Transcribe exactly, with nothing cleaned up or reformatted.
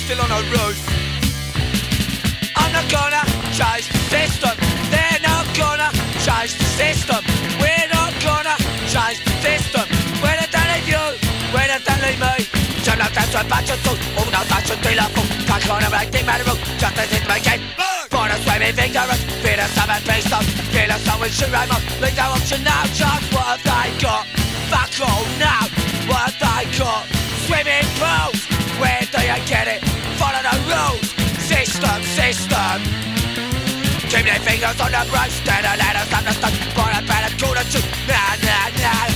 still on a roof. I'm not gonna change the system. They're not gonna change the system. We're not gonna change the system. When I don't leave you, when I don't leave me. J'aime la tête sur un patch de sauce. On a tâche de la peau. Quand on a like des malheureux. Just as it's my game. Born us swimming vigorous. Feel us have a face up. Feel us how we should rhyme up. Leave no option now. Just what have they got? Fuck all now. What have they got? Swimming pools. Where do you get it? Follow the rules. System, system. Keep their fingers on the brush. Then I let us understand. But I better call the truth. Nah, nah, nah.